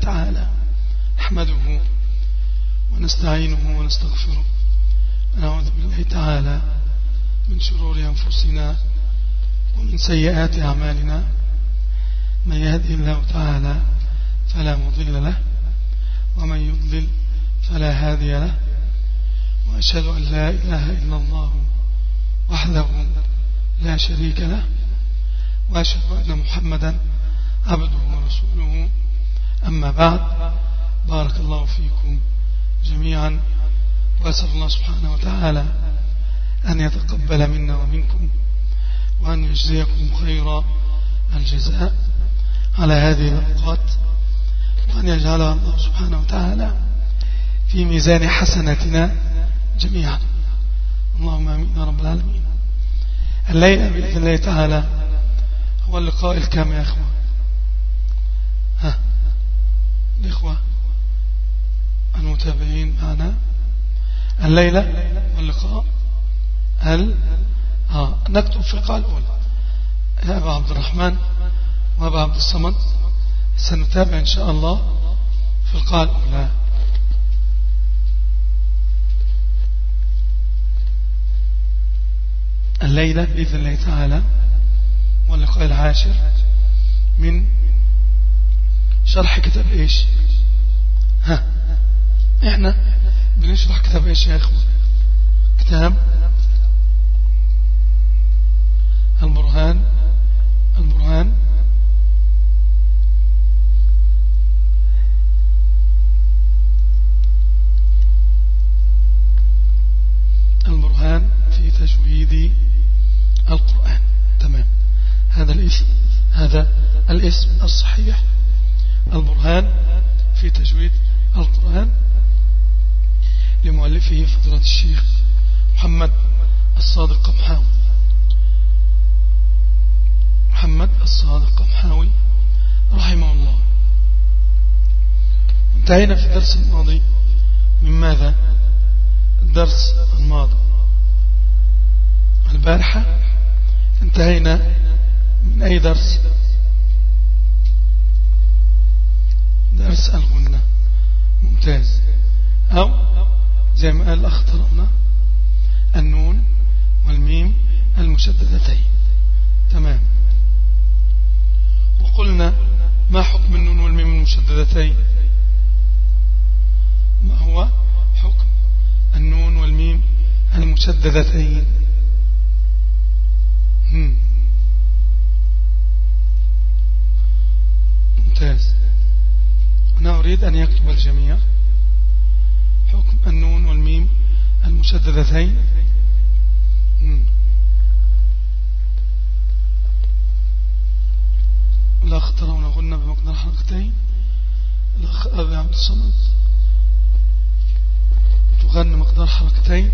تعالى نحمده ونستعينه ونستغفره ونعوذ بالله تعالى من شرور أنفسنا ومن سيئات أعمالنا. من يهدي الله تعالى فلا مضل له ومن يضلل فلا هادي له، وأشهد أن لا إله إلا الله وحده لا شريك له، وأشهد أن محمدا عبده ورسوله. أما بعد، بارك الله فيكم جميعا، وأسأل الله سبحانه وتعالى أن يتقبل منا ومنكم وأن يجزيكم خير الجزاء على هذه الأوقات، وأن يجعلها الله سبحانه وتعالى في ميزان حسناتنا جميعا، اللهم آمين يا رب العالمين. الليلة بإذن الله تعالى هو اللقاء الكام يا أخوة؟ الإخوة المتابعين معنا، الليلة واللقاء نكتب في القاء الأولى يا أبا عبد الرحمن وأبا عبد الصمد، سنتابع إن شاء الله في القاء الأولى. الليلة بإذن الله تعالى واللقاء العاشر من شرح كتاب إيش؟ إحنا بنشرح كتاب إيش يا إخوة؟ كتاب البرهان في تجويد القرآن. تمام، هذا الاسم الصحيح، البرهان في تجويد القرآن، لمؤلفه فضيلة الشيخ محمد الصادق قمحاوي رحمه الله. انتهينا في الدرس الماضي من ماذا؟ الدرس الماضي البارحة انتهينا من أي درس؟ درس الغنة. ممتاز. أو زي ما قال الأخ طلبنا النون والميم المشددتين. تمام. وقلنا ما حكم النون والميم المشددتين؟ ما هو حكم النون والميم المشددتين؟ ممتاز. أنا أريد أن يكتب الجميع حكم النون والميم المشددتين. الأخ ترون غنى بمقدار حركتين. الأخ أبي عبد الصمد تغنى مقدار حركتين،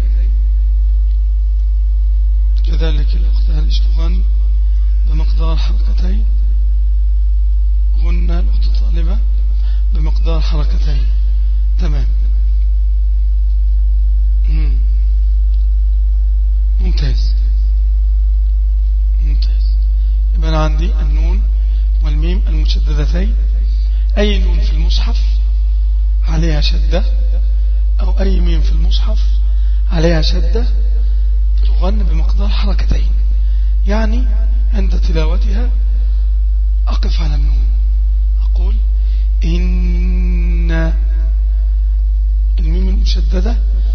كذلك الأخت هلش تغنى بمقدار حركتين، غنى الأخت طالبة بمقدار حركتين. تمام. ممتاز. يبقى أنا عندي النون والميم المشددتين، أي نون في المصحف عليها شدة أو أي ميم في المصحف عليها شدة تغن بمقدار حركتين، يعني عند تلاوتها أقف على النون أقول إن الميم المشددة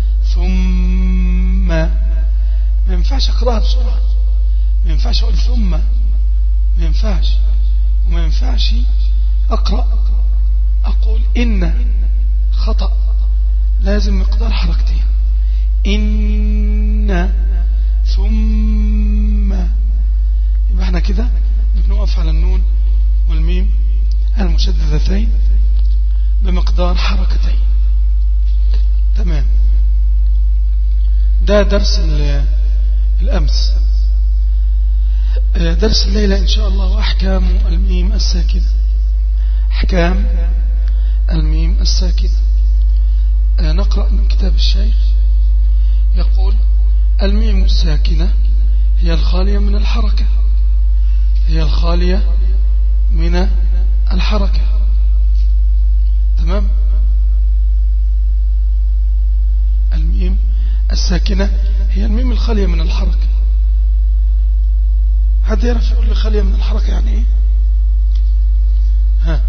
ثم. ما ينفعش أقرأها بسرعة، ما ينفعش أقول ثم، ما ينفعش. وما ينفعش أقرأ أقول إن، خطأ، لازم مقدار حركتين. إن ثم. يبقى احنا كده بنقف على النون والميم المشددتين بمقدار حركتين. تمام. ده درس الأمس. درس الليلة إن شاء الله أحكام الميم الساكنة. أحكام الميم الساكنة. نقرأ من كتاب الشيخ. يقول: الميم الساكنة هي الخالية من الحركة، هي الخالية من الحركة. الساكنة هي الميم الخالية من الحركة. حد يعرف يقول لي خالية من الحركة يعني ايه؟ ها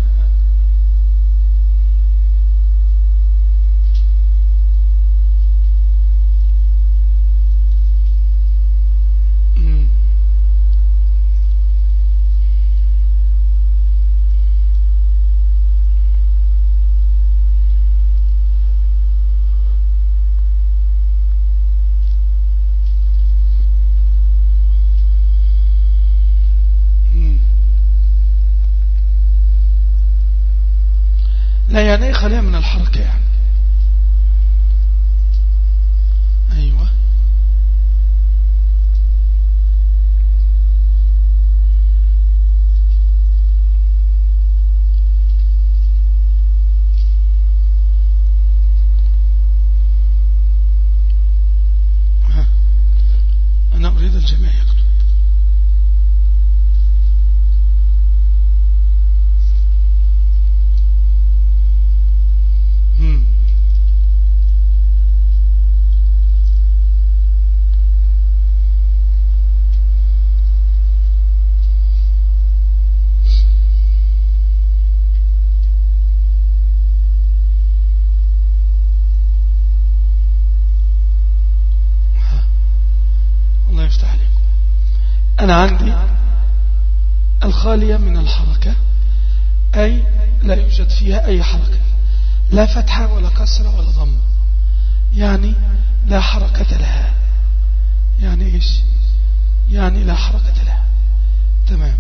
لا يعني ايه خالية من الحركة يعني؟ ايوه ها. انا اريد الجميع يكتب. الله يفتح عليكم. أنا عندي الخالية من الحركة أي لا يوجد فيها أي حركة، لا فتحة ولا كسرة ولا ضمة، يعني لا حركة لها. يعني إيش؟ يعني لا حركة لها. تمام.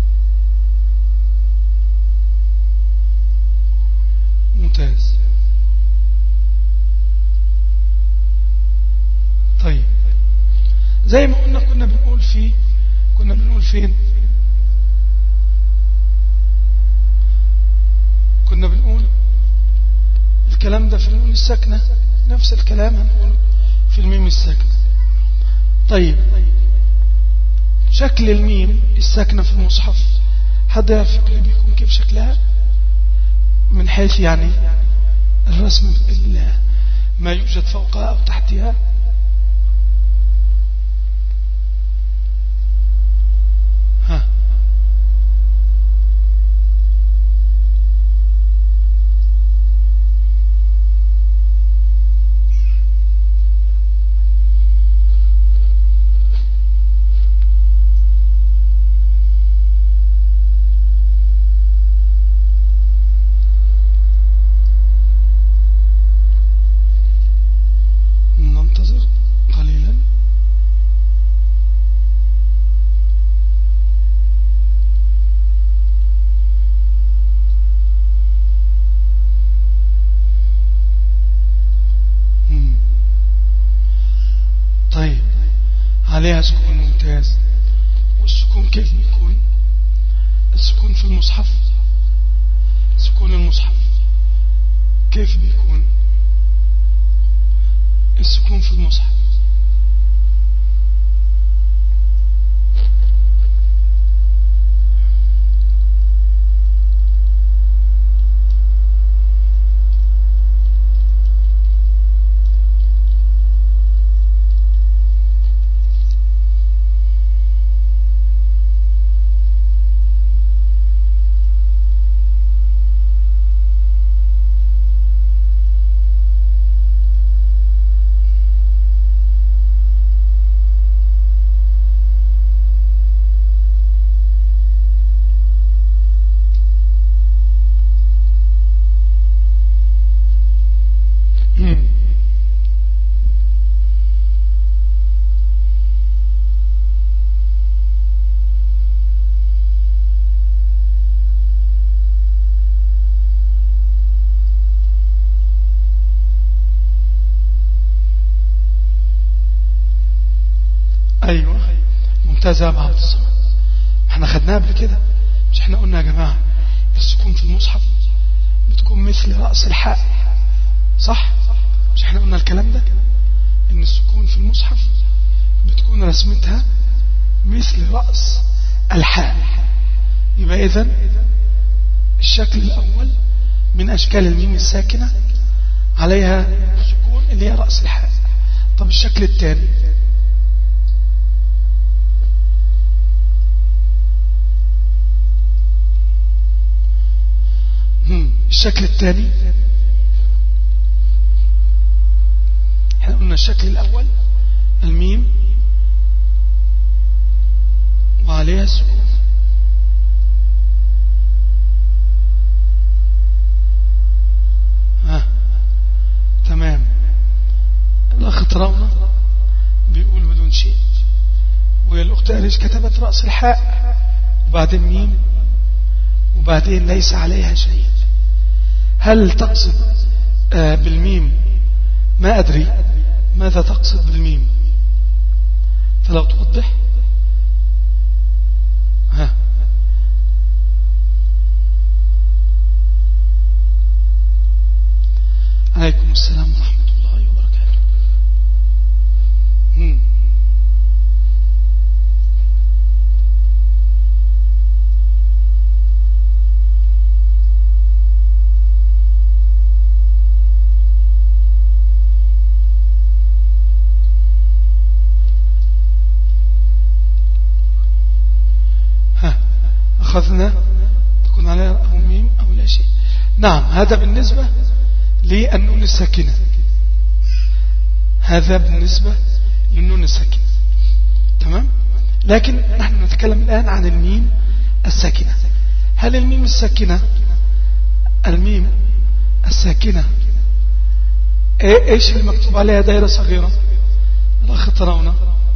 ممتاز. طيب زي ما قلنا كنا بنقول فين؟ كنا بنقول الكلام ده في النون الساكنة، نفس الكلام هنقول في الميم الساكنة. طيب شكل الميم الساكنة في المصحف حد يعرف اللي بيكون كيف شكلها من حيث يعني الرسم ما يوجد فوقها أو تحتها؟ ها ننتظر قليلا. طيب عليها سكون. ممتاز. والسكون كيف بيكون؟ السكون في المصحف، سكون المصحف كيف بيكون؟ السكون في المصحف ايوه ممتاز يا عبد الصمد. احنا خدناها قبل كده، مش احنا قلنا يا جماعه السكون في المصحف بتكون مثل راس الحاء، صح؟ مش احنا قلنا الكلام ده ان السكون في المصحف بتكون رسمتها مثل راس الحاء. يبقى اذن الشكل الاول من اشكال الميم الساكنه عليها سكون اللي هي راس الحاء. طب الشكل الثاني، الشكل الثاني احنا قلنا الشكل الأول الميم وعليها سكون، تمام. الأخ تراونا بيقول بدون شيء، والأخت أريش كتبت رأس الحاء وبعدين ميم وبعدين ليس عليها شيء. هل تقصد بالميم؟ ما أدري ماذا تقصد بالميم، فلو توضح. عليكم السلام ورحمة الله وبركاته. أخذنا تكون عليها أو ميم أو لا شيء. نعم، هذا بالنسبة للنون الساكنة، هذا بالنسبة للنون الساكنة، تمام. لكن نحن نتكلم الآن عن الميم الساكنة. هل الميم الساكنة، الميم الساكنة ايش اللي مكتوب عليها دائرة صغيرة؟ الأخ تراونا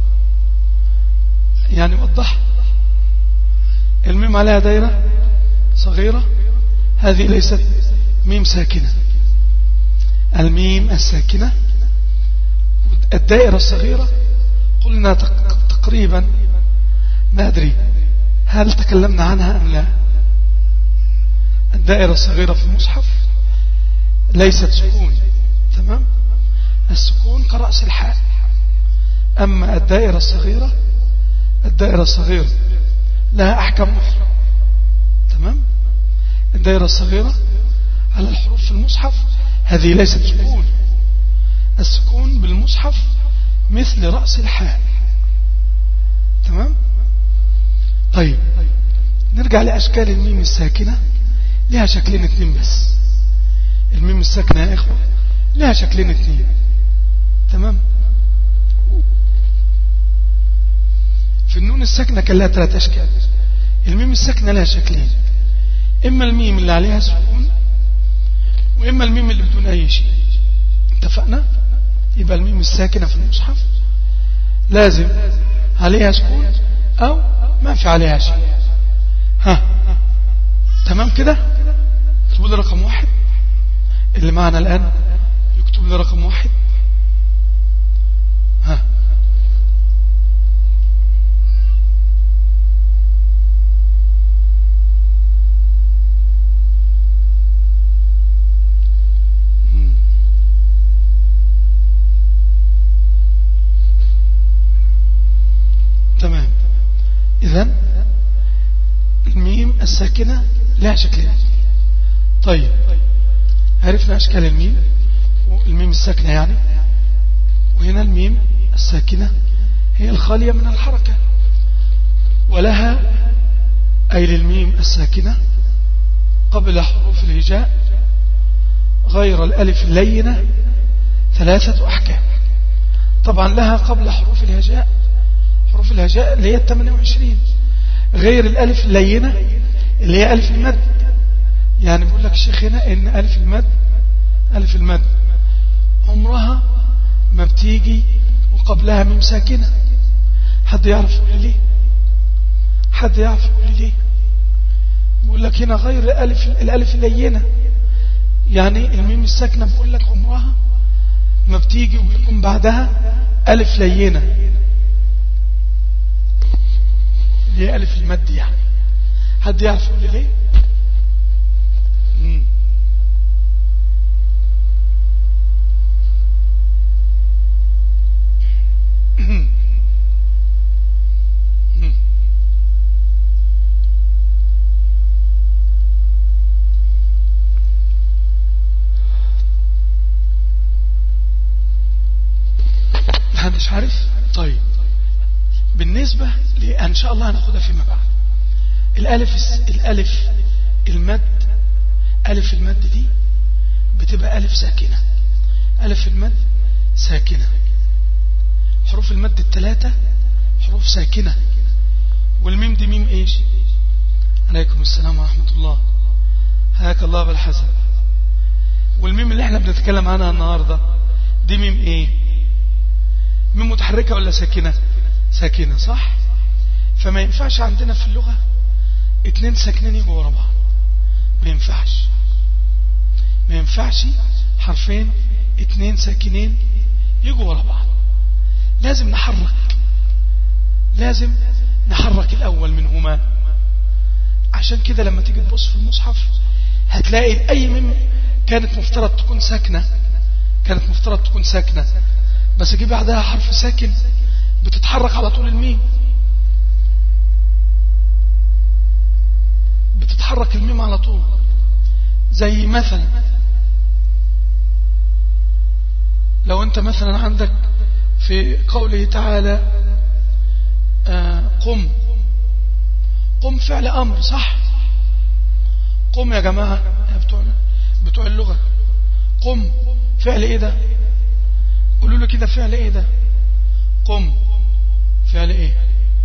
يعني وضح. الميم عليها دائرة صغيرة، هذه ليست ميم ساكنة. الميم الساكنة الدائرة الصغيرة قلنا تقريبا، ما أدري هل تكلمنا عنها أم لا. الدائرة الصغيرة في المصحف ليست سكون، تمام. السكون كرأس الحاء. أما الدائرة الصغيرة لها أحكام أخرى، تمام. الدائرة الصغيرة على الحروف في المصحف هذه ليست سكون. السكون بالمصحف مثل رأس الحاء، تمام. طيب نرجع لأشكال الميم الساكنة. لها شكلين اثنين بس. الميم الساكنة يا إخوة لها شكلين اثنين، تمام. في النون الساكنة كان لها 3 أشكال. الميم الساكنة لها شكلين، إما الميم اللي عليها سكون وإما الميم اللي بدون أي شيء. اتفقنا؟ يبقى الميم الساكنة في المصحف لازم عليها سكون أو ما في عليها شيء. تمام كده. اكتبوا لي رقم 1 اللي معنا الآن، يكتب لي رقم 1. تمام. إذن الميم الساكنة لها شكلين. طيب عرفنا أشكال الميم الساكنة يعني. وهنا الميم الساكنة هي الخالية من الحركة، ولها أي للميم الساكنة قبل حروف الهجاء غير الألف اللينة 3 أحكام. طبعا لها قبل حروف الهجاء اللي هي 28 غير الألف اللينة اللي هي ألف المد. يعني بيقول لك الشيخ هنا إن ألف المد عمرها ما بتيجي وقبلها ميم ساكنة. حد يعرف يقول لي ليه؟ بيقول لك هنا غير الألف اللينة، يعني الميم الساكنة بيقول لك عمرها ما بتيجي وبيكون بعدها ألف لينة اللي هي ألف المد. يعني حد يعرف يقول لي ليه؟ مش عارف. طيب بالنسبة ان شاء الله هناخدها فيما بعد. الالف المد، الف المد دي بتبقى الف ساكنة. الف المد ساكنة. حروف المد الثلاثة حروف ساكنة. والميم دي ميم ايش؟ عليكم السلام ورحمة الله، حياك الله بالحسن. والميم اللي احنا بنتكلم عنها النهاردة دي ميم ايه؟ ميم متحركة ولا ساكنة؟ ساكنة صح. فما ينفعش عندنا في اللغة اتنين ساكنين يجوا ورا بعض، ما ينفعش حرفين اتنين ساكنين يجوا ورا بعض. لازم نحرك الأول منهما. عشان كده لما تيجي تبص في المصحف هتلاقي أي ميم كانت مفترض تكون ساكنة بس جي بعدها حرف ساكن بتتحرك على طول. الميم بتتحرك الميم على طول. زي مثلا لو انت مثلا عندك في قوله تعالى قم فعل امر صح. قم يا جماعة بتوع اللغة، قم فعل ايه ده؟ قولوا له كده فعل ايه ده؟ قم فعل ايه؟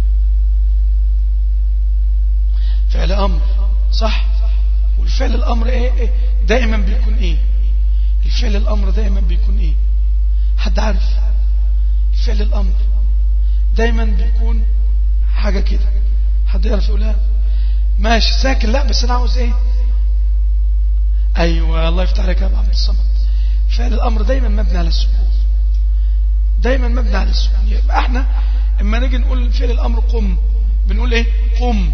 فعل امر صح. والفعل الامر ايه دائما بيكون ايه؟ الفعل الامر دائما بيكون ايه؟ حد عارف؟ الفعل الامر دايما بيكون حاجة كده. حد يعرف يقولها؟ ماشي ساكن. لا بس انا عاوز ايه؟ ايوه الله يفتح عليك يا ابو عبد الصمد. فعل الامر دايما مبني على السكون، يبقى احنا اما نيجي نقول فعل الامر قم بنقول ايه؟ قم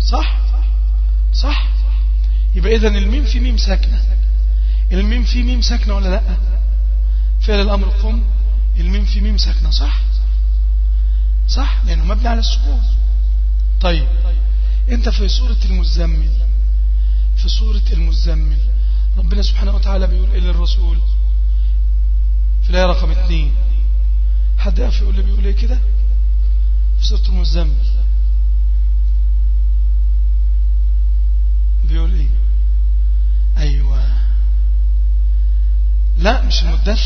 صح. يبقى اذا الميم في ميم ساكنه. الميم في ميم ساكنه ولا لا؟ فعل الامر قم الميم في ميم ساكنه صح لانه مبني على السكون. طيب انت في سورة المزمل ربنا سبحانه وتعالى بيقول ايه للرسول في الآية رقم 2؟ حد يعرف يقول لي بيقول ايه كده في سورة المزمل؟ بيقول ايه؟ ايوه لا مش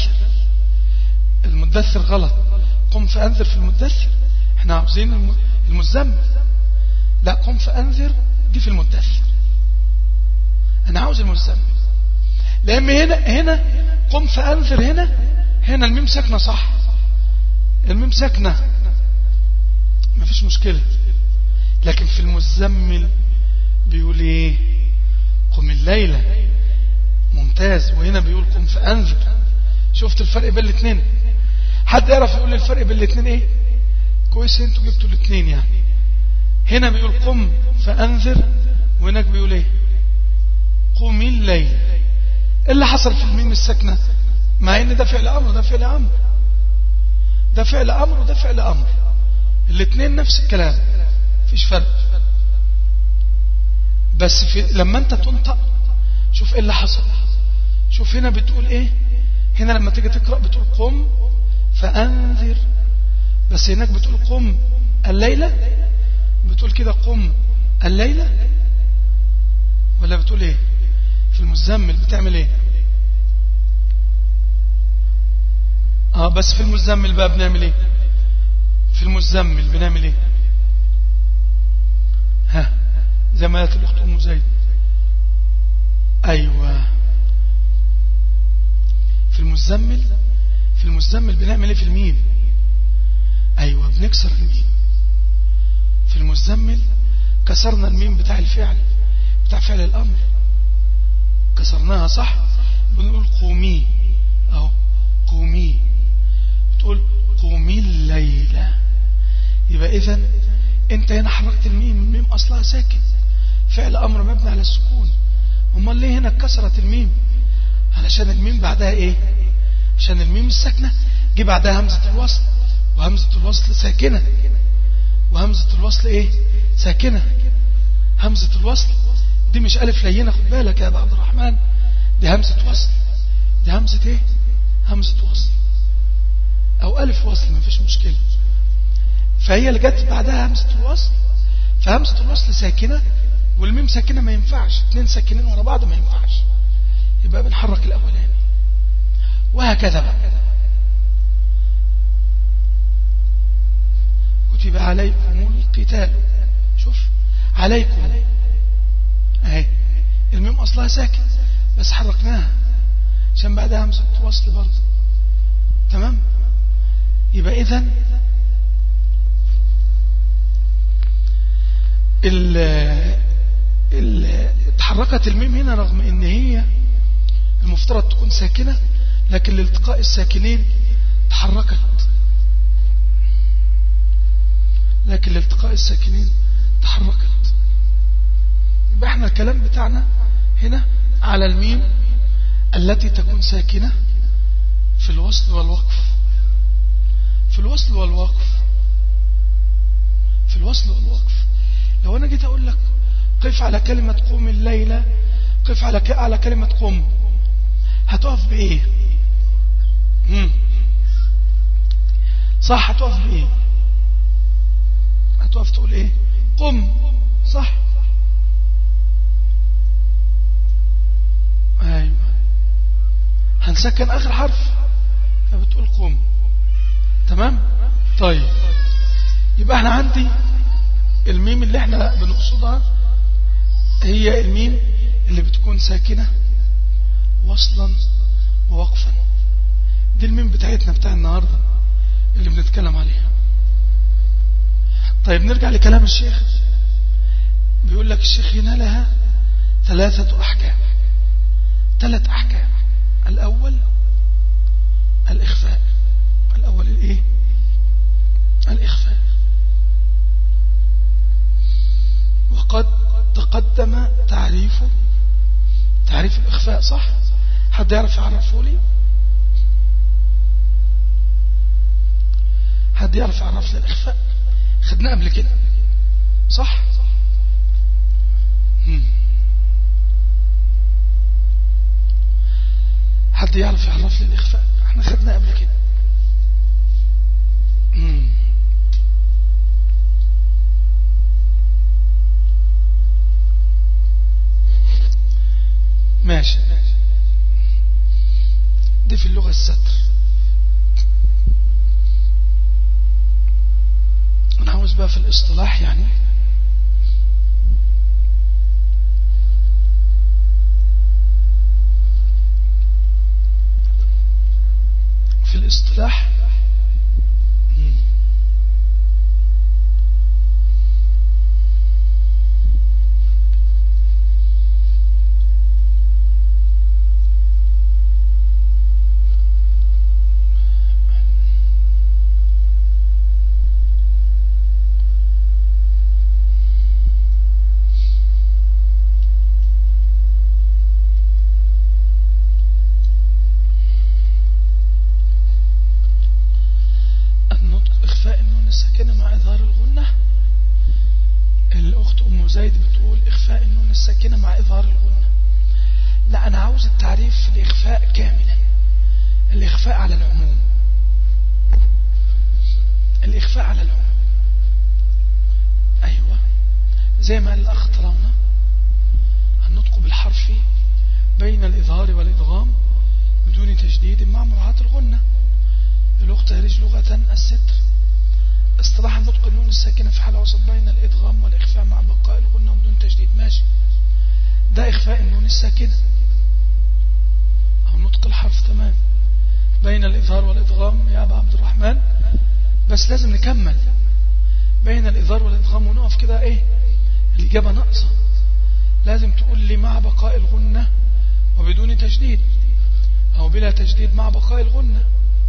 المدثر غلط. قم فأنذر في المدثر، احنا عاوزين المزمل. لا قم فأنذر دي في المدثر، انا عاوز المزمل. لان هنا قم فأنذر هنا الميم ساكنه صح. الميم ساكنه مفيش مشكلة. لكن في المزمل بيقول ايه؟ قم الليلة. ممتاز. وهنا بيقول قم فأنذر. شفت الفرق بين الاثنين؟ حد يعرف يقول لي الفرق بين الاثنين ايه؟ كويس انتوا جبتوا الاثنين. يعني هنا بيقول قم فأنذر وهناك بيقول ايه؟ قم الليل. ايه اللي حصل في الميم الساكنة؟ مع ان ده فعل امر وده فعل امر، ده فعل امر وده فعل امر، الاثنين نفس الكلام مفيش فرق. بس لما انت تنطق شوف ايه اللي حصل. شوف هنا بتقول ايه؟ هنا لما تيجي تقرأ بتقول قم فأنذر، بس هناك بتقول قم الليلة. بتقول كده قم الليلة ولا بتقول ايه؟ في المزمل بتعمل ايه؟ بس في المزمل بقى بنعمل ايه؟ في المزمل بنعمل ايه؟ زي ما قالت الاخت ام زيد. ايوه في المزمل بنعمل ايه في الميم؟ ايوه بنكسر الميم. في المزمل كسرنا الميم بتاع الفعل، بتاع فعل الامر، كسرناها صح. بنقول قومي اهو، قومي. بتقول قومي الليلة. يبقى اذا انت هنا حركت الميم اصلها ساكن، فعل امر مبني على السكون. امال ليه هنا كسرت الميم؟ علشان الميم بعدها ايه؟ عشان الميم الساكنة جه بعدها همزة الوصل، وهمزة الوصل ساكنة، وهمزة الوصل ايه؟ ساكنة. همزة الوصل دي مش ألف لينة، خد بالك يا عبد الرحمن، دي همزة وصل. دي همزة ايه؟ همزة وصل. أو ألف وصل ما فيش مشكلة، فهي اللي جت بعدها همزة الوصل، فهمزة الوصل ساكنة والميم ساكنة ما ينفعش، اتنين ساكنين ورا بعض ما ينفعش، يبقى بنحرك الأولاني، وهكذا بقى. كتب عليكم القتال، شوف عليكم اهي الميم أصلها ساكن بس حركناها عشان بعدها همزة وصل برضه، تمام. يبقى إذن اتحركت الميم هنا رغم ان هي المفترض تكون ساكنة، لكن لالتقاء الساكنين تحركت، يبقى احنا الكلام بتاعنا هنا على الميم التي تكون ساكنة في الوصل والوقف، لو انا جيت اقول لك قف على كلمة قوم الليلة، قف على كلمة قم، هتقف بايه؟ صح، هتقف بايه؟ هتقف تقول ايه؟ قم، صح؟ ايوه، هنسكن اخر حرف فبتقول قم، تمام. طيب يبقى احنا عندي الميم اللي احنا بنقصدها هي الميم اللي بتكون ساكنة وصلا ووقفا، دي الميم بتاعتنا بتاع النهاردة اللي بنتكلم عليها. طيب نرجع لكلام الشيخ، بيقول لك الشيخ هنا لها 3 أحكام، 3 أحكام. الأول الإخفاء، الإخفاء، وقد تقدم تعريف الإخفاء، صح؟ حد يعرف يعرفه لي؟ حد يعرف يعرف لي الإخفاء؟ خدناه قبل كده، صح؟ حد يعرف يعرف لي الإخفاء؟ احنا خدناه قبل كده. ماشي، دي في اللغة الستر. أنا عاوز بقى في الاصطلاح، يعني في الاصطلاح الساكنة مع إظهار الغنة. الأخت أم زيد بتقول إخفاء النون الساكنة مع إظهار الغنة. لا، أنا عاوز التعريف الإخفاء كاملا، الإخفاء على العموم، الإخفاء على العموم. أيوة، زي ما قال الأخ طلعنا النطق بالحرف بين الإظهار والإدغام بدون تجديد مع مراعاة الغنة. الأخت هرج لغة الستر. اصطلاح النطق النون الساكنة في حالة وسط بين الإدغام والإخفاء مع بقاء الغنة بدون تجديد. ماشي، ده إخفاء النون الساكنة أو نطق الحرف، تمام، بين الإظهار والإدغام يا أبا عبد الرحمن. بس لازم نكمل بين الإظهار والإدغام ونقف كده، إيه الإجابة ناقصة، لازم تقول لي مع بقاء الغنة وبدون تجديد أو بلا تجديد مع بقاء الغنة.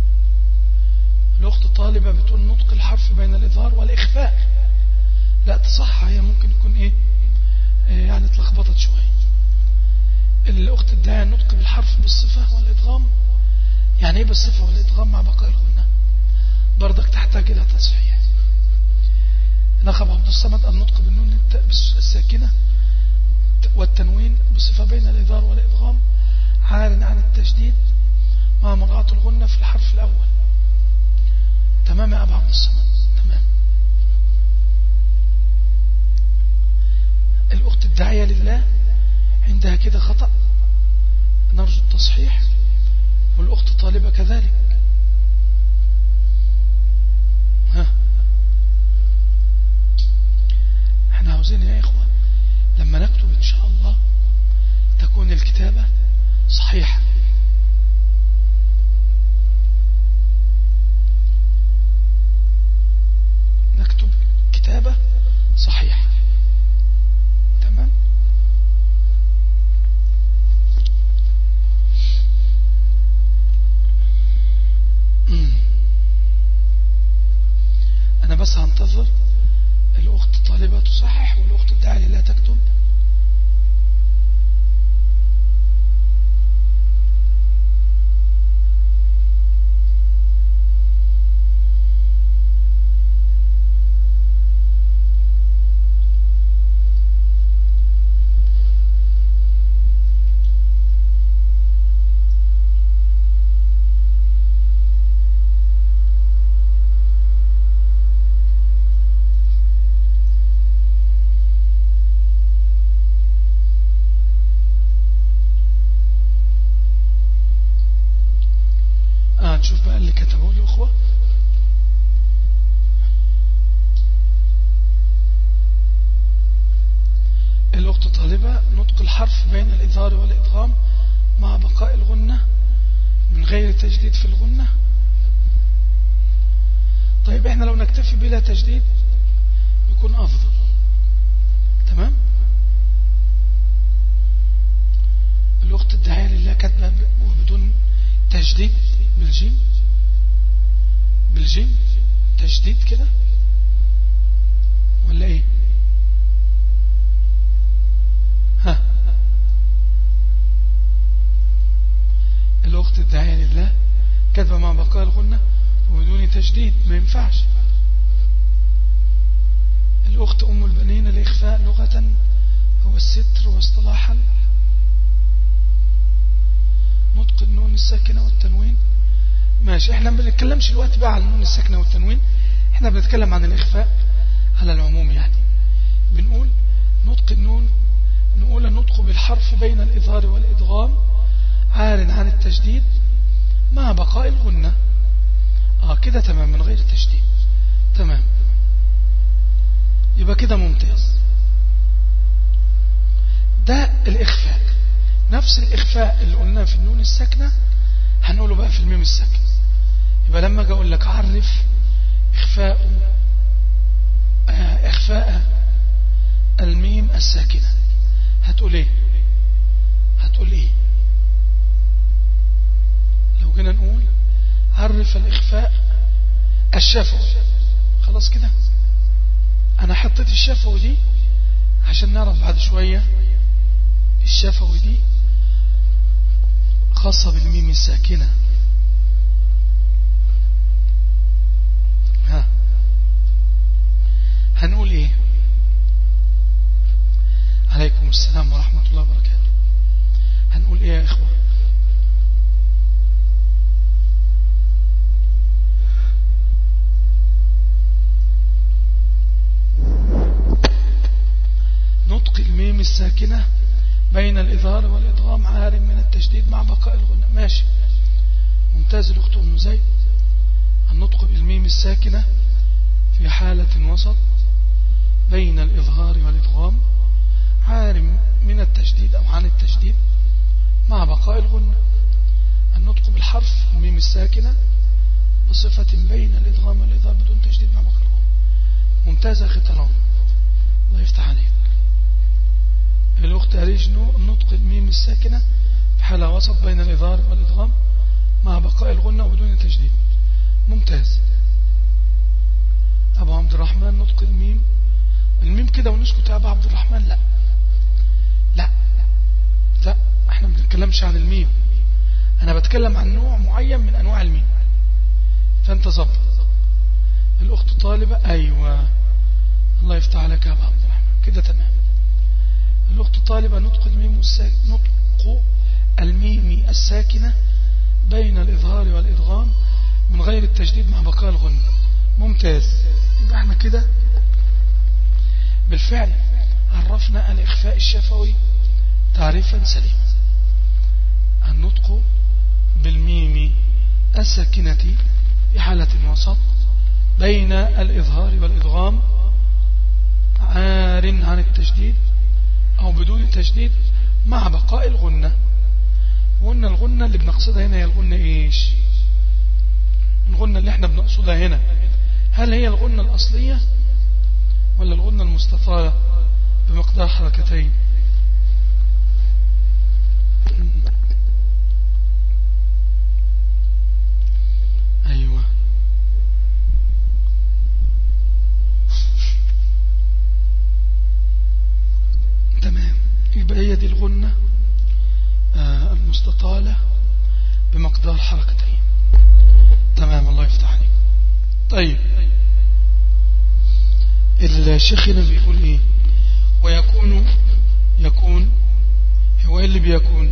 الأخت طالبة بتقول نطق الحرف بين الإظهار والإخفاء. لا تصح، هي ممكن يكون إيه يعني اتلخبطت شوية. الأخت ادعى النطق بالحرف بالصفة والإدغام. يعني إيه بالصفة والإدغام مع بقاء الغنة؟ برضك تحتاج إلى تصحيح. نخب عبد الصمد النطق بالنون الساكنة والتنوين بصفة بين الإظهار والإدغام عار عن التجديد مع مراعاة الغنة في الحرف الأول. تمام يا أبا عبد الصمد، تمام. الأخت الداعية لله عندها كده خطأ، نرجو التصحيح، والأخت طالبة كذلك. احنا عاوزين يا إخوة لما نكتب إن شاء الله تكون الكتابة صحيحة. نكتب كتابة صحيحة، تمام. أنا بس هنتظر الأخت الطالبة تصحح والأخت الداعية لا تكتب. نشوف بقى اللي كتبوه الأخوة. الأخت طالبة نطق الحرف بين الإظهار والإدغام مع بقاء الغنة من غير تجديد في الغنة. طيب احنا لو نكتفي بلا تجديد يكون أفضل، تمام. الأخت الداعية لله كاتبة وبدون تجديد بالجيم تجديد كده ولا ايه؟ الأخت الداعية لله كاتبة مع بقاء الغنة وبدون تجديد، ما ينفعش. الأخت أم البنين الإخفاء لغة هو الستر، واصطلاحا نطق النون الساكنة والتنوين. ماشي، احنا ما بنتكلمش الوقت بقى عن النون الساكنة والتنوين، احنا بنتكلم عن الإخفاء على العموم. يعني بنقول نطق النون، نقول النطق بالحرف بين الإظهار والإدغام عار عن التجديد مع بقاء الغنة. كده تمام من غير تجديد، تمام. يبقى كده ممتاز. ده الإخفاء. نفس الإخفاء اللي قلناه في النون الساكنة هنقوله بقى في الميم الساكن. يبقى لما اجي اقول لك عرف إخفاء الميم الساكنة هتقول ايه؟ هتقول ايه؟ لو جينا نقول عرف الإخفاء الشفوي، خلاص كده. انا حطيت الشفوي دي عشان نعرف بعد شوية الشفوي دي خاصة بالميم الساكنة. هنقول ايه؟ عليكم السلام ورحمة الله وبركاته. هنقول ايه يا اخوة؟ نطق الميم الساكنة بين الإظهار والإدغام عار من التشديد مع بقاء الغنة. ماشي، ممتاز. الأخت أم زيد النطق بالميم الساكنة في حالة وسط بين الإظهار والإدغام عار من التشديد أو عن التشديد مع بقاء الغنة. النطق بالحرف الميم الساكنة بصفة بين الإدغام والإظهار بدون تشديد مع بقاء الغنة. ممتاز أخي طالما، الله يفتح عليك. الأخت أريجنو النطق الميم الساكنة في حالة وسط بين الإظهار والإدغام مع بقاء الغنة وبدون تجديد. ممتاز. أبو عبد الرحمن نطق الميم كده ونسكت يا أبو عبد الرحمن. لا لا لا، احنا ما بنتكلمش عن الميم، أنا بتكلم عن نوع معين من أنواع الميم، فأنت ظبط. الأخت طالبة، أيوة، الله يفتح عليك يا أبو عبد الرحمن، كده تمام. الأخت طالبة نطق الميم الساكنة بين الإظهار والإدغام من غير التجديد مع بقاء الغنة. ممتاز. يبقى احنا كده بالفعل عرفنا الإخفاء الشفوي تعريفا سليما. النطق بالميم الساكنة في حالة وسط بين الإظهار والإدغام، عار عن التشديد أو بدون تشديد، مع بقاء الغنة. وقلنا الغنة اللي بنقصدها هنا هي الغنة إيش؟ الغنة اللي احنا بنقصدها هنا هل هي الغنة الأصلية ولا الغنة المستطالة بمقدار حركتين؟ أيوة، تمام. يبقى هي دي الغنة المستطالة بمقدار حركتين. تمام، الله يفتح عليك. طيب الشيخ هنا بيقول ايه؟ يكون هو اللي بيكون،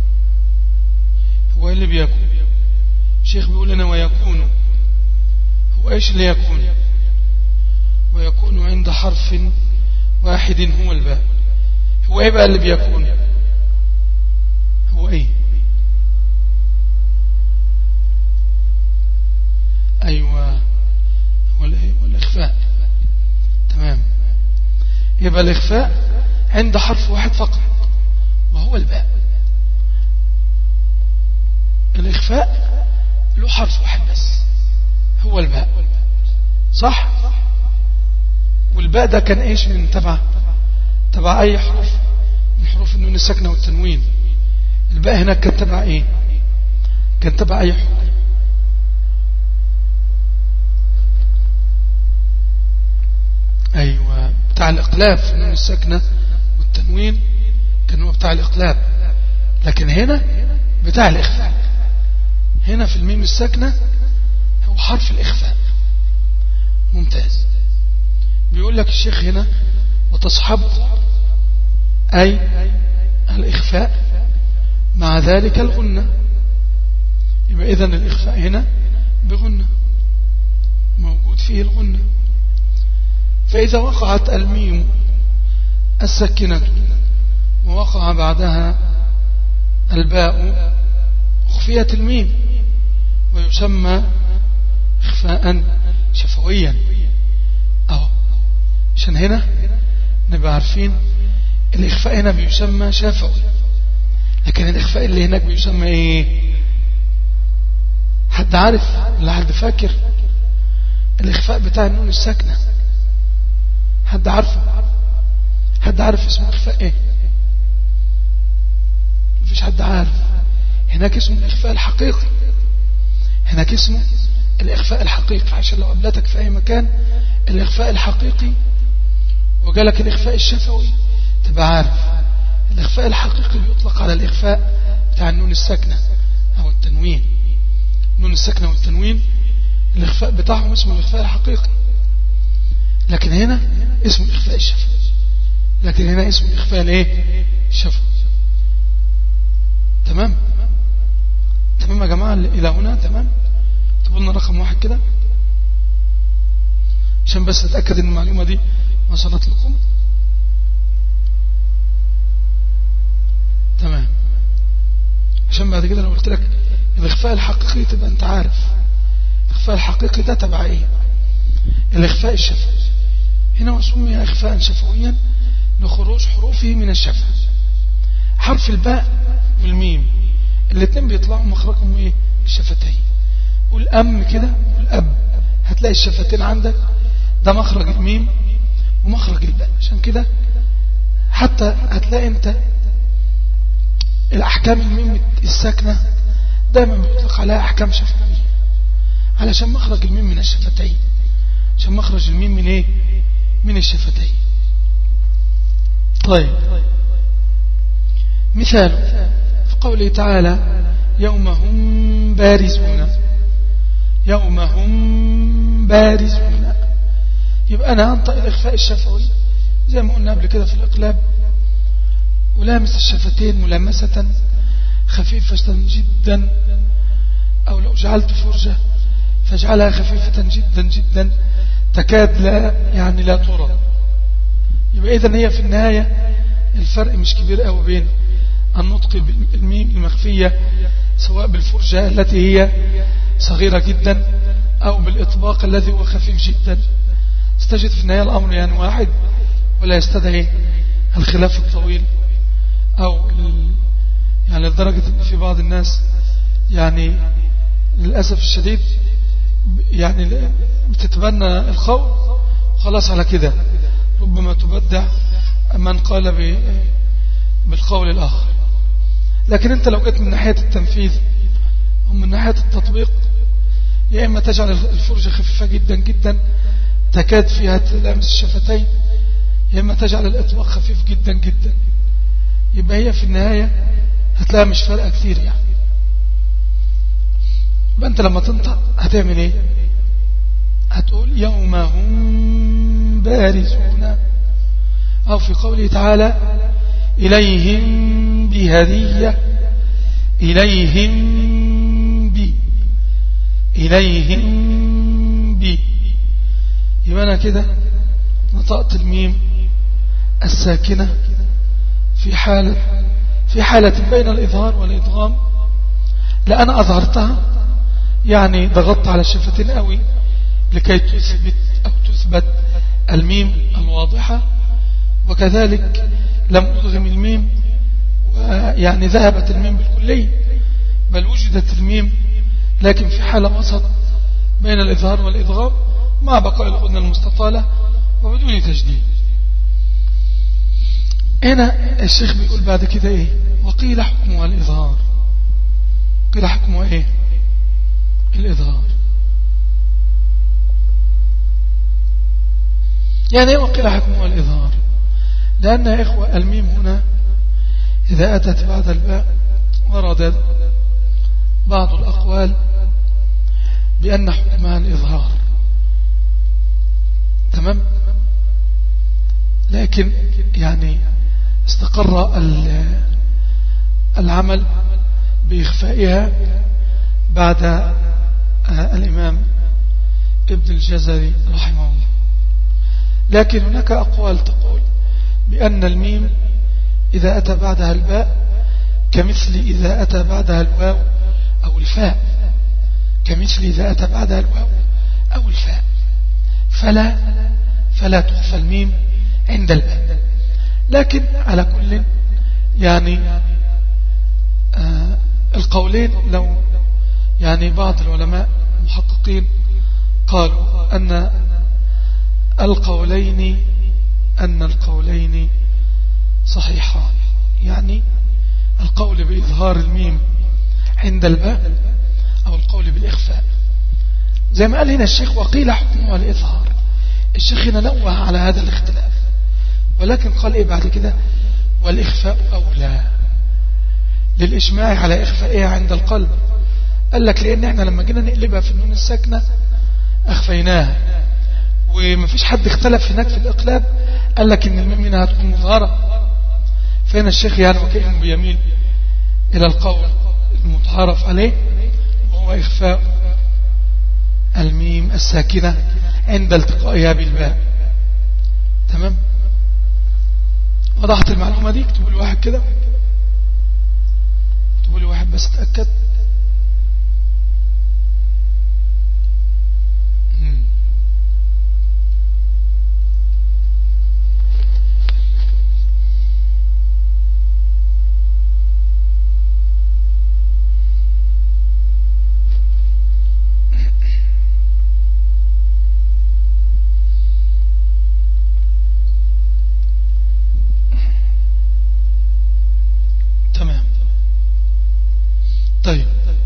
هو اللي بيكون. الشيخ بيقول لنا ويكون، هو ايش اللي يكون؟ ويكون عند حرف واحد هو الباء. هو ايه بقى اللي بيكون؟ هو ايه؟ ايوه، هو الإخفاء. تمام. يبقى الإخفاء عند حرف واحد فقط وهو الباء. الإخفاء له حرف واحد بس هو الباء، صح؟ والباء ده كان ايش؟ من تبع اي حروف من حروف النون الساكنة والتنوين. الباء هناك كان تبع ايه؟ كان تبع اي حروف؟ ايوه، بتاع الاقلاب في النون الساكنة والتنوين كان هو بتاع الاقلاب. لكن هنا بتاع الاخفاء. هنا في الميم الساكنة هو حرف الاخفاء. ممتاز. بيقول لك الشيخ هنا وتصحبه أي الإخفاء مع ذلك الغنة. يبقى إذن الإخفاء هنا بغنة، موجود فيه الغنة. فإذا وقعت الميم الساكنة ووقع بعدها الباء أخفيت الميم ويسمى إخفاء شفويا. أهو عشان هنا نبقى عارفين الإخفاء هنا بيسمى شفوي، لكن الإخفاء اللي هناك بيسمى إيه؟ حد عارف ولا حد فاكر؟ الإخفاء بتاع النون الساكنة حد عارفه؟ حد عارف اسمه إخفاء إيه؟ مفيش حد عارف. هناك اسمه الإخفاء الحقيقي. هناك اسمه الإخفاء الحقيقي، عشان لو قابلتك في أي مكان الإخفاء الحقيقي وقالك الإخفاء الشفوي تبقى عارف. الإخفاء الحقيقي بيطلق على الإخفاء بتاع النون الساكنة أو التنوين. النون الساكنة والتنوين الإخفاء بتاعهم اسمه الإخفاء الحقيقي، لكن هنا اسمه الإخفاء الشفوي. لكن هنا اسمه الإخفاء الايه؟ الشفوي. تمام تمام يا جماعة إلى هنا؟ تمام. تقولنا رقم واحد كده عشان بس نتأكد ان المعلومة دي وصلت لكم. تمام. عشان بعد كده لو قلت لك الإخفاء الحقيقي تبقى انت عارف الإخفاء الحقيقي ده تبع ايه. الإخفاء الشفوي هنا وسمي إخفاء شفويا لخروج حروفه من الشفة. حرف الباء والميم الاثنين بيطلعوا مخرجهم ايه؟ الشفتين. والأم كده والأب هتلاقي الشفتين عندك ده مخرج الميم ومخرج الباء. عشان كده حتى هتلاقي انت الأحكام الميم الساكنة دائما بيطلق عليها أحكام شفوية علشان مخرج الميم من الشفتين، عشان مخرج الميم من ايه؟ من الشفتين. طيب مثال في قوله تعالى يوم هم بارزون. يوم هم بارزون يبقى أنا أنطق الإخفاء الشفوي زي ما قلنا قبل كده في الإقلاب، ولامس الشفتين ملامسة خفيفة جدا، أو لو جعلت فرجة تجعلها خفيفة جدا جدا تكاد لا ترى. يبقى إذن هي في النهاية الفرق مش كبير قوي بين النطق بالميم المخفية سواء بالفرجة التي هي صغيرة جدا أو بالإطباق الذي هو خفيف جدا. استجد في النهاية الأمر واحد ولا يستدعي الخلاف الطويل أو لدرجة أن في بعض الناس للأسف الشديد بتتبنى القول خلاص على كده، ربما تبدع من قال بالقول الآخر. لكن أنت لو جيت من ناحية التنفيذ أو من ناحية التطبيق، يا إما تجعل الفرجة خفيفة جدا جدا تكاد فيها تلامس الشفتين، يا إما تجعل الإطباق خفيف جدا جدا. يبقى هي في النهاية هتلاقي مش فارقة كتير يبقى أنت لما تنطق هتعمل إيه؟ هتقول يوم هم بارزون، أو في قوله تعالى إليهم بهدية، إليهم بي. يبقى أنا كده نطقت الميم الساكنة في حالة بين الإظهار والإدغام. لا أنا أظهرتها ضغطت على الشفتين قوي لكي تثبت الميم الواضحة، وكذلك لم أضغم الميم ذهبت الميم بالكلية، بل وجدت الميم لكن في حالة وسط بين الإظهار والإدغام مع بقاء الغنة المستطالة وبدون تجديد. هنا الشيخ بيقول بعد كده إيه؟ وقيل حكمها الإظهار. قيل حكمها إيه؟ الإظهار. إيه وقيل حكمها الإظهار؟ لأن يا إخوة الميم هنا إذا أتت بعد الباء ورد بعض الأقوال بأن حكمها الإظهار، تمام؟ لكن استقر العمل بإخفائها بعد الإمام ابن الجزري رحمه الله. لكن هناك أقوال تقول بأن الميم إذا أتى بعدها الباء كمثل إذا أتى بعدها الواو أو الفاء، كمثل إذا أتى بعدها الواو أو الفاء، فلا تخفى الميم عند الباء. لكن على كل القولين، لو بعض العلماء المحققين قالوا أن القولين صحيحان، القول بإظهار الميم عند الباء أو القول بالإخفاء. زي ما قال هنا الشيخ وقيل حكمه الإظهار، الشيخ هنا نوه على هذا الاختلاف، ولكن قال إيه بعد كده؟ والإخفاء أولى للإجماع على إخفائها عند القلب. قال لك لأن احنا لما جينا نقلبها في النون الساكنة أخفيناها، ومفيش حد اختلف هناك في الإقلاب، قال لك إن الميم منها هتكون مظهرة. فهنا الشيخ وكأنه بيميل إلى القول المتعارف عليه، وهو إخفاء الميم الساكنة عند التقائها بالباء. تمام؟ وضحت المعلومة دي؟ اكتبوا لي واحد كده، اكتبوا لي واحد بس اتأكد. طيب،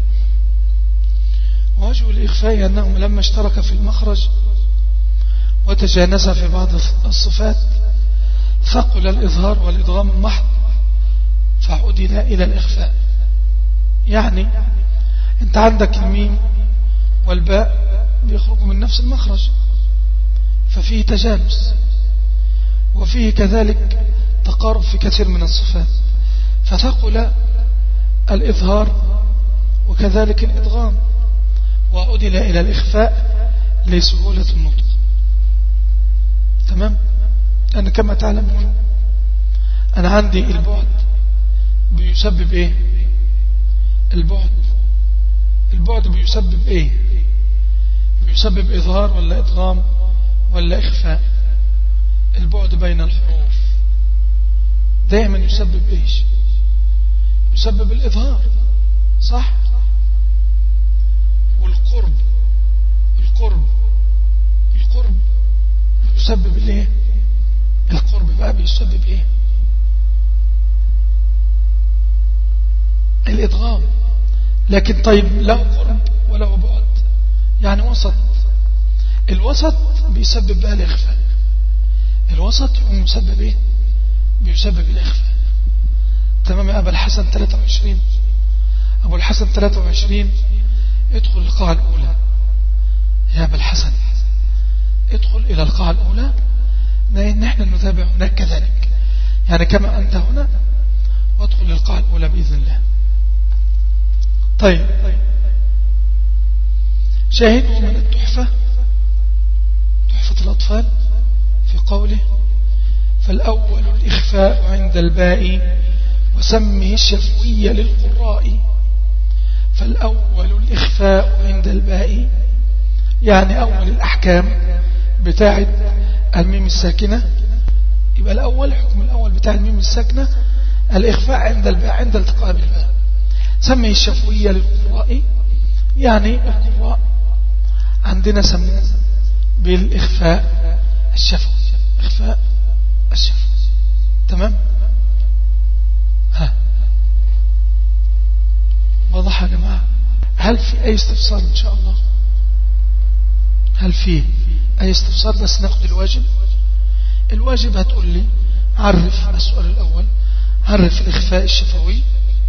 وجه الإخفاء أنهم لما اشترك في المخرج وتجانس في بعض الصفات ثقل الإظهار والإدغام المحض فعدل إلى الإخفاء. أنت عندك الميم والباء بيخرجوا من نفس المخرج، ففيه تجانس، وفيه كذلك تقارب في كثير من الصفات، فثقل الإظهار وكذلك الإدغام، وأدل إلى الإخفاء لسهولة النطق. تمام. أنا كما تعلمون أنا عندي البعد بيسبب إيه؟ البعد بيسبب إيه؟ بيسبب إظهار ولا إدغام ولا إخفاء؟ البعد بين الحروف دائما يسبب إيش؟ يسبب الإظهار، صح؟ والقرب يسبب الايه؟ القرب بقى بيسبب ايه؟ الإدغام. لكن طيب له قرب وله بعد، يعني وسط. الوسط بيسبب بقى الإخفاء. الوسط هو مسبب ايه؟ بيسبب الإخفاء. تمام يا أبا الحسن 23. أبو الحسن 23 ادخل القاعة الأولى. يا أبا الحسن ادخل إلى القاعة الأولى، نحن نتابع هناك كذلك، يعني كما أنت هنا، وادخل للقاعة الأولى بإذن الله. طيب شاهدوا من التحفة، تحفة الأطفال، في قوله فالأول الإخفاء عند الباء وسمه الشفوية للقراء. فالأول الإخفاء عند الباء، يعني أول الأحكام بتاعة الميم الساكنة. يبقى الأول، حكم الأول بتاع الميم الساكنة الإخفاء عند الباء، عند التقاء بالباء. سمه الشفوية للقراء، يعني القراء عندنا سموه بالإخفاء الشفوي. إخفاء الشفوي. تمام. واضح يا جماعة؟ هل في أي استفسار إن شاء الله؟ هل في أي استفسار؟ بس ناخد الواجب. الواجب هتقول لي عرف السؤال الأول، عرف الإخفاء الشفوي،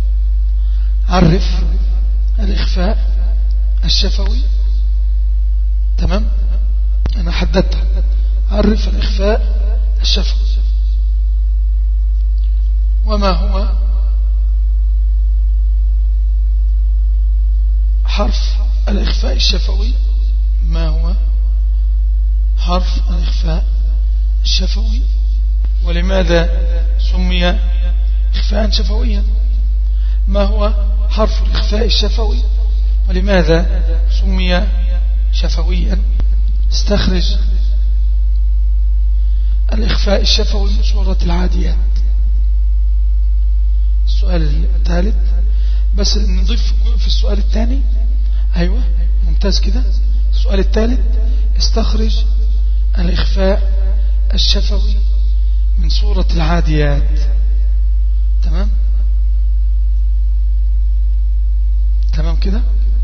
عرف الإخفاء الشفوي. تمام. أنا حددتها، عرف الإخفاء الشفوي. وما هو حرف الإخفاء الشفوي؟ ما هو حرف الإخفاء الشفوي؟ ولماذا سمي إخفاء شفويا؟ ما هو حرف الإخفاء الشفوي ولماذا سمي شفويا؟ استخرج الإخفاء الشفوي من سورة العاديات. السؤال الثالث، بس نضيف في السؤال الثاني. أيوة ممتاز كده. السؤال الثالث، استخرج الإخفاء الشفوي من سورة العاديات. تمام. تمام كده.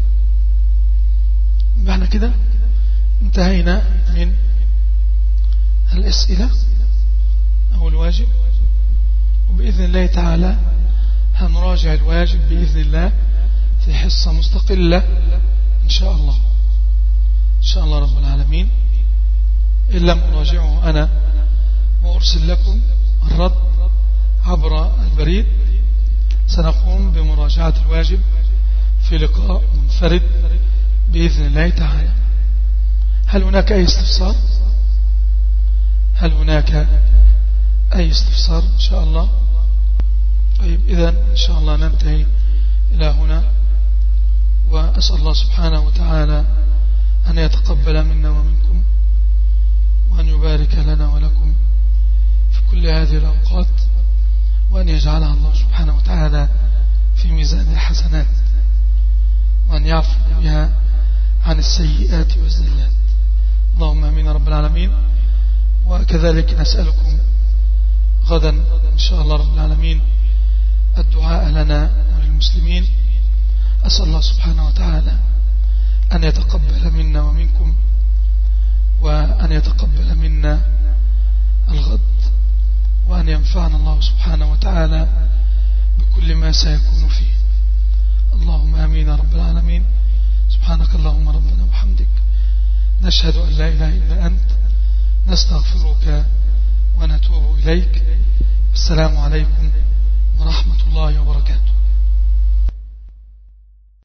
احنا كده انتهينا من الأسئلة أو الواجب، وبإذن الله تعالى هنراجع الواجب بإذن الله في حصة مستقلة إن شاء الله، إن شاء الله رب العالمين. إن لم أراجعه أنا وأرسل لكم الرد عبر البريد، سنقوم بمراجعة الواجب في لقاء منفرد بإذن الله تعالى. هل هناك أي استفسار؟ هل هناك أي استفسار إن شاء الله؟ طيب إذن إن شاء الله ننتهي إلى هنا، وأسأل الله سبحانه وتعالى أن يتقبل منا ومنكم، وأن يبارك لنا ولكم في كل هذه الأوقات، وأن يجعلها الله سبحانه وتعالى في ميزان الحسنات، وأن يعفو بها عن السيئات والزلات. اللهم آمين رب العالمين. وكذلك نسألكم غدا إن شاء الله رب العالمين الدعاء لنا وللمسلمين. أسأل الله سبحانه وتعالى أن يتقبل منا ومنكم، وأن يتقبل منا الغد، وأن ينفعنا الله سبحانه وتعالى بكل ما سيكون فيه. اللهم آمين رب العالمين. سبحانك اللهم ربنا وبحمدك، نشهد أن لا إله إلا أنت، نستغفرك ونتوب إليك. السلام عليكم ورحمة الله وبركاته.